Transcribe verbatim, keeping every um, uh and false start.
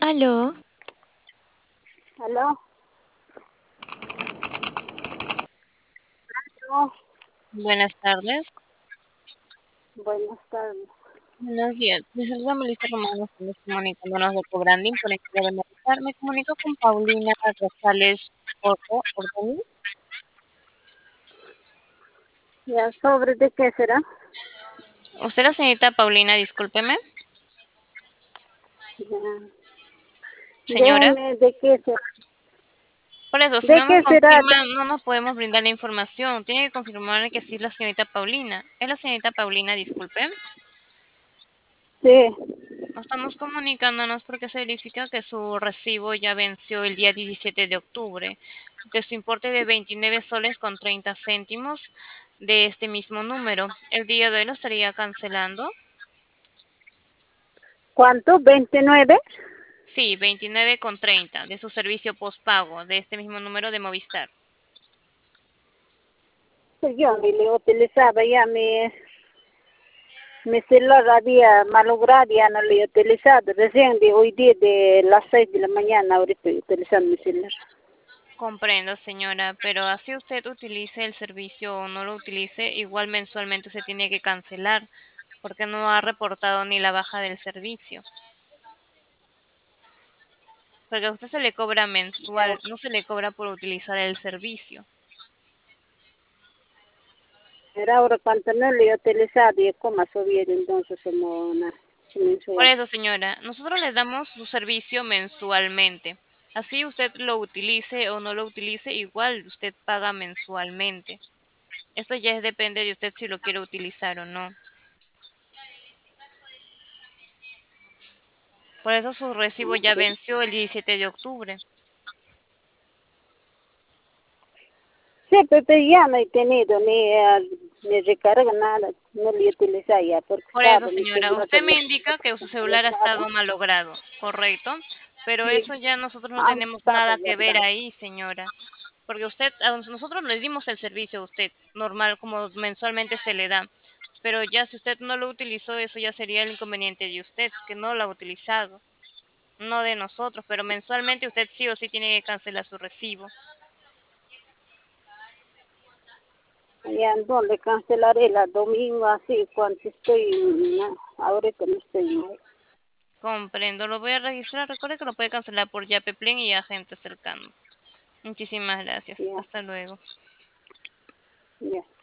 Aló, Aló, no, Buenas tardes. buenas tardes. Buenos días. Mi nombre es Melissa Romano, estamos comunicándonos de Cobrandín por el de Meditar. Me comunico con Paulina Rosales Orto, Ordóñez. ¿Ya sobre de qué será? Usted, la señorita Paulina, discúlpeme. Ya. Señora, Déjeme, ¿de qué será? por eso, si ¿De no nos qué será? confirma, no nos podemos brindar la información. Tiene que confirmarle que sí es la señorita Paulina. ¿Es la señorita Paulina, disculpe? Sí. Nos estamos comunicándonos porque se verifica que su recibo ya venció el día diecisiete de octubre, de su importe de veintinueve soles con treinta céntimos de este mismo número. El día de hoy lo estaría cancelando. ¿Cuánto? ¿veintinueve? Sí, veintinueve con treinta de su servicio postpago de este mismo número de Movistar. Pues yo ni le utilizaba ya mi, mi celular había malogrado, ya no le he utilizado. Recién de hoy día de las seis de la mañana ahorita estoy utilizando mi celular. Comprendo, señora, pero así usted utilice el servicio o no lo utilice, igual mensualmente se tiene que cancelar porque no ha reportado ni la baja del servicio. Porque a usted se le cobra Ya. mensual, no se le cobra por utilizar el servicio. Pero ahora cuando no le he utilizado, ¿y cómo subir entonces como una Por mensual? eso, señora, nosotros le damos su servicio mensualmente. Así usted lo utilice o no lo utilice, igual usted paga mensualmente. Esto ya es- depende de usted si lo quiere utilizar o no. Por eso su recibo ya venció el diecisiete de octubre. Sí, pero ya no he tenido ni, eh, ni recarga, nada, no lo utilizo ya, porque Por eso, estaba mi señora, celular usted de me la indica que su celular ha malogrado. estado malogrado, ¿correcto? Pero eso Sí, ya nosotros no antes tenemos estaba, nada que ver ¿verdad? ahí, señora. Porque usted, a nosotros le dimos el servicio a usted, normal, como mensualmente se le da. Pero ya si usted no lo utilizó, eso ya sería el inconveniente de usted, que no lo ha utilizado, no de nosotros, pero mensualmente usted sí o sí tiene que cancelar su recibo. Ya entonces cancelaré la domingo así, cuando estoy, no, ahorita no estoy mal. Comprendo, lo voy a registrar. Recuerde que lo puede cancelar por Yapeplen y agentes cercanos. Muchísimas gracias. Ya, Hasta luego. ya.